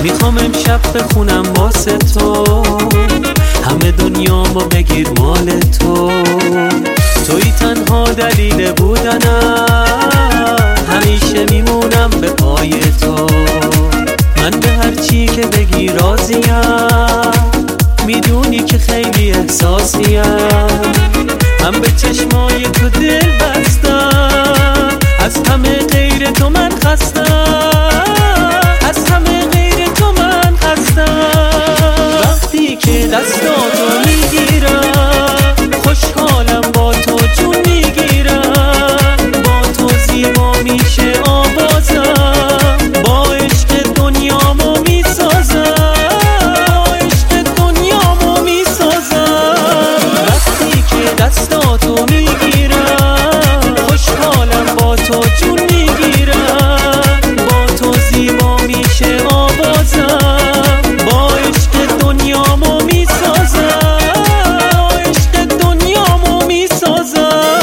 میخوام امشب بخونم واسه تو، همه دنیامو بگیر مال تو. توی تنها دلیل بودنم، همیشه میمونم به پای تو. من به هر چی که بگی راضیم، میدونی که خیلی احساسیم. من به چشمای تو دل بستم، از همه غیر تو من خستم، از همه غیر تو من خستم. وقتی که دستاتو میگیرم، خوشحالم با تو جون میگیرم. با تو زیبا میشه آوازم، با عشق دنیامو میسازم، با عشق دنیامو میسازم. وقتی که دستاتو میگیرم، خوشحالم با تو جون میگیرم. با تو زیبا میشه آوازم، با عشق دنیامو میسازم، با عشق دنیامو میسازم.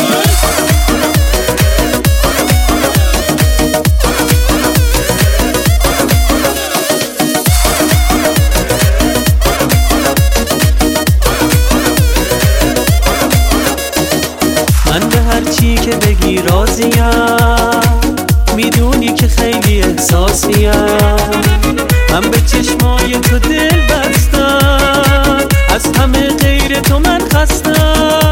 من به هر چی که بگی راضیم، میدونی که خیلی احساسیم. من به چشمای تو دل بستم، از همه غیر تو من خستم.